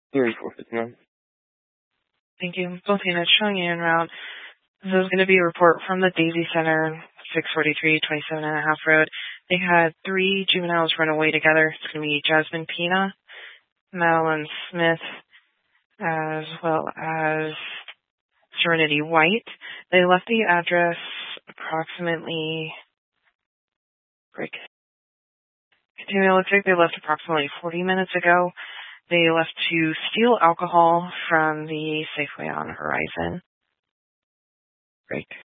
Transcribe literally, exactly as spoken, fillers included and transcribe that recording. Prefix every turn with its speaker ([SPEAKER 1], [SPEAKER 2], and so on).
[SPEAKER 1] three four fifty-nine.
[SPEAKER 2] Thank you. Both units showing you en route. This is going to be a report from the Daisy Center, six forty-three twenty-seven and a half road. They had three juveniles run away together. It's going to be Jasmine Pina, Madeline Smith, as well as Serenity White. They left the address approximately, break. Continue, it looks like they left approximately forty minutes ago. They left to steal alcohol from the Safeway on Horizon. Break.